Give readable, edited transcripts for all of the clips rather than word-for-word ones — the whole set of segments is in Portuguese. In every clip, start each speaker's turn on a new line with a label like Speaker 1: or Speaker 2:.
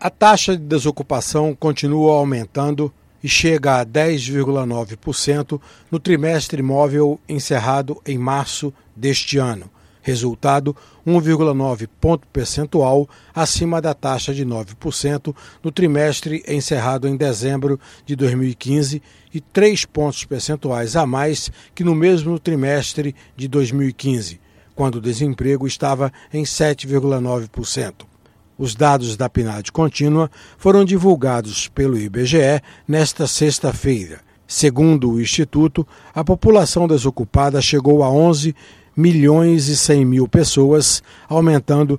Speaker 1: A taxa de desocupação continua aumentando e chega a 10,9% no trimestre móvel encerrado em março deste ano. Resultado 1,9 ponto percentual acima da taxa de 9% no trimestre encerrado em dezembro de 2015 e 3 pontos percentuais a mais que no mesmo trimestre de 2015, quando o desemprego estava em 7,9%. Os dados da PNAD contínua foram divulgados pelo IBGE nesta sexta-feira. Segundo o Instituto, a população desocupada chegou a 11.100.000 pessoas, aumentando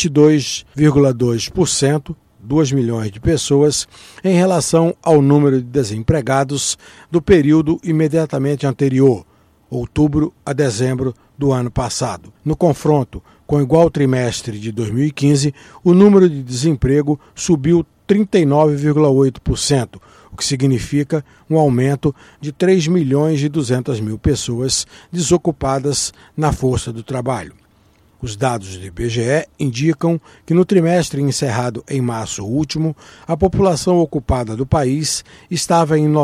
Speaker 1: 22,2%, 2 milhões de pessoas, em relação ao número de desempregados do período imediatamente anterior, outubro a dezembro do ano passado. No confronto com o igual trimestre de 2015, o número de desemprego subiu 39,8%, o que significa um aumento de 3.200.000 pessoas desocupadas na força do trabalho. Os dados do IBGE indicam que no trimestre encerrado em março último, a população ocupada do país estava em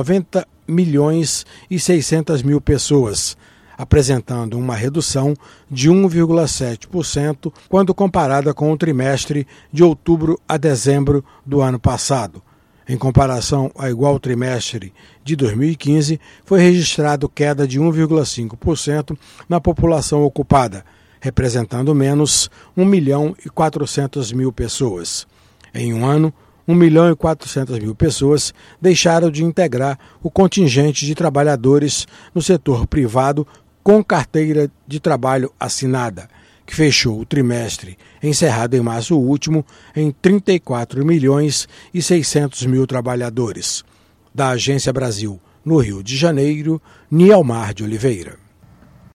Speaker 1: 90.600.000 pessoas, apresentando uma redução de 1,7% quando comparada com o trimestre de outubro a dezembro do ano passado. Em comparação ao igual trimestre de 2015, foi registrado queda de 1,5% na população ocupada, representando menos 1.400.000 pessoas. Em um ano, 1.400.000 pessoas deixaram de integrar o contingente de trabalhadores no setor privado com carteira de trabalho assinada, que fechou o trimestre encerrado em março último em 34.600.000 trabalhadores. Da Agência Brasil, no Rio de Janeiro, Nielmar de Oliveira.